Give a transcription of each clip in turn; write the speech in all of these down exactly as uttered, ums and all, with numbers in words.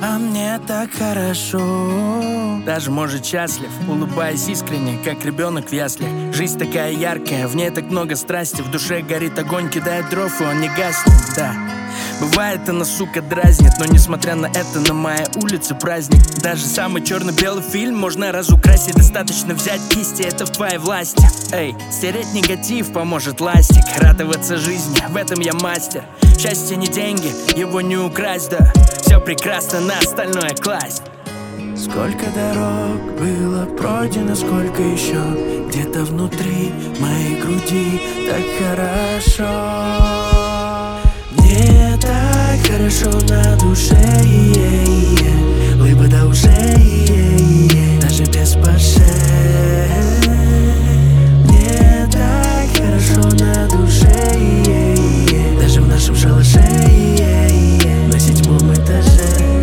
А мне так хорошо. Даже, может, счастлив, улыбаясь искренне, как ребенок в яслях. Жизнь такая яркая, в ней так много страсти. В душе горит огонь, кидает дров, и он не гаснет, да. Бывает, она, сука, дразнит, но несмотря на это, на моей улице праздник. Даже самый черно-белый фильм можно разукрасить. Достаточно взять кисти, это в твоей власти. Эй, стереть негатив поможет ластик. Радоваться жизни, в этом я мастер. Счастье не деньги, его не украсть, да. Все прекрасно, на остальное класть. Сколько дорог было пройдено, сколько еще где-то внутри моей груди. Так хорошо, мне так хорошо на душе, е-е-е. Лыбо до уже, е-е-е. Даже без паше. Мне так хорошо на душе, е-е-е. Даже в нашем шалаше, е-е-е. На седьмом этаже.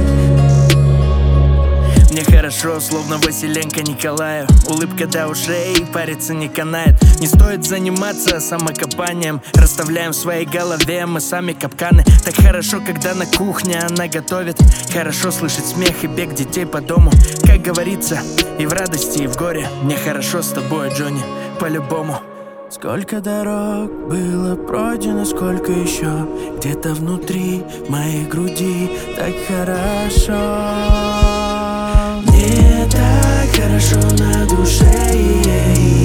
Мне хорошо, словно Василенко Николаю. Улыбка до ушей, париться не канает. Не стоит заниматься самокопанием. Расставляем в своей голове мы сами капканы. Так хорошо, когда на кухне она готовит. Хорошо слышать смех и бег детей по дому. Как говорится, и в радости, и в горе. Мне хорошо с тобой, Джонни, по-любому. Сколько дорог было пройдено, сколько еще где-то внутри моей груди. Так хорошо, мне так хорошо на душе, е-е-е.